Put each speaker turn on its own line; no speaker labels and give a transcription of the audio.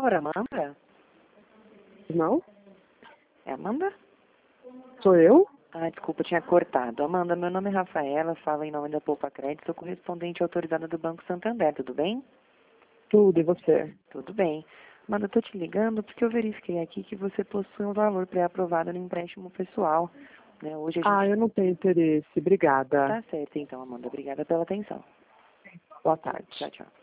Ora, Amanda?
Não?
É Amanda?
Sou eu?
Ah, desculpa, tinha cortado. Amanda, meu nome é Rafaela, falo em nome da Poupa Crédito, sou correspondente autorizada do Banco Santander, tudo bem?
Tudo, e você?
Tudo bem. Amanda, eu tô te ligando porque eu verifiquei aqui que você possui um valor pré-aprovado no empréstimo pessoal. Né? Hoje a
Ah,
gente...
eu não tenho interesse. Obrigada.
Tá certo, então, Amanda. Obrigada pela atenção.
Boa tarde.
Tchau, tchau.